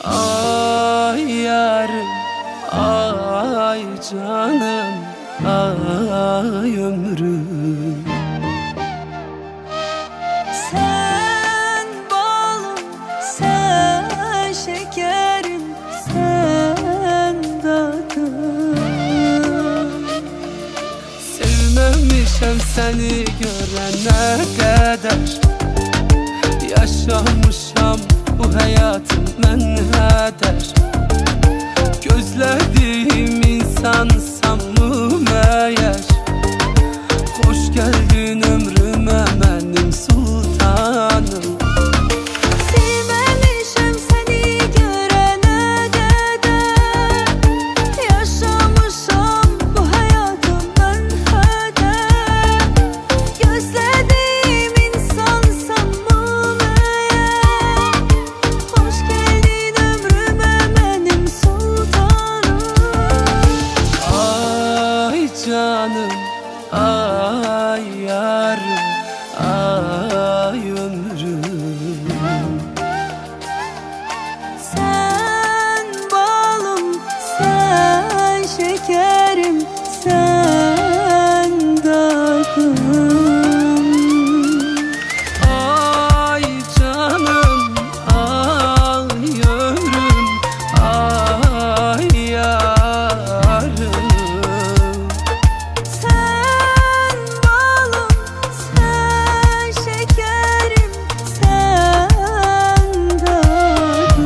Ay yarım, ay canım, ay ömrüm. Sen balım, sen şekerim, sen tadım. Sevmemişem seni görene kadar, yaşamışam bu hayatım mən heder. Gözlediğim insansam mı meğer? Hoş geldin ömrüme benim sultanım. Sevmemişim seni görene kadar, yaşamışam bu hayatım ben heder. Gözlediğim insansam mı meğer? Hoş geldin ömrüme benim sultanım. Ay canım, ay yarım, ay ömrüm. Sen balım, sen şekerim, sen tadım. Ay canım, ay ömrüm, ay yarım. Sen balım, sen şekerim, sen tadım.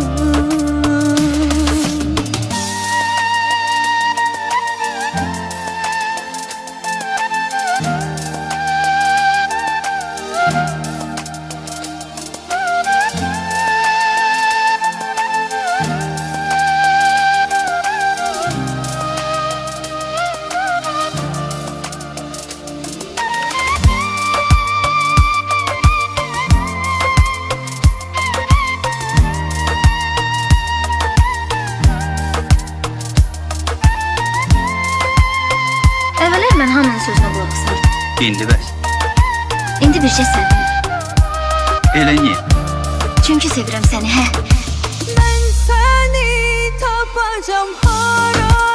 Əvvəllər mən hamının sözünə qulaq asardım. İndi bəs. İndi bir şey sevdim. Elə niyə? Çünki sevirəm səni, hə. Ben seni tapacağım hara.